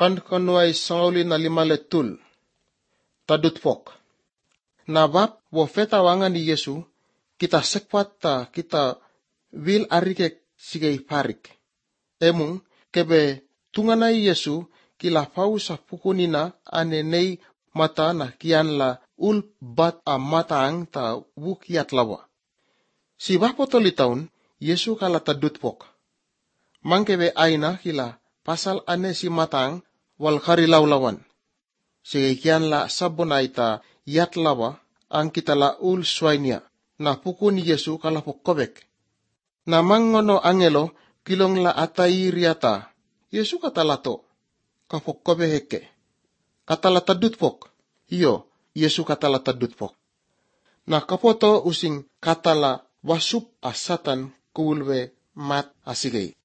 kan kanuay sangauli na 5 letul. Tadut pok. Nabab wo fetawangan ni Yesu, kita sekwat ta kita wil arikek sigay parik. Emung kebe tunganay Yesu kila pau sa pukunina anenay mata na kian la ul bat a mataang ta wukiat lawa. Si bapotoli taun, Yesu kala tadut pok. Mangkebe aina kila pasal ane si mataang wal karilawlawan. Sige kian la sabonay ta yat lawa ang kita la ul swainia na pukun Yesu kala pokobek. Na mangono angelo kilong la atay riata. Yesu katalato. Kapokobe heke. Katala tadut pok. Iyo, Yesu katala tadut pok. Na kapoto using katala wasup asatan kuulwe mat asigay.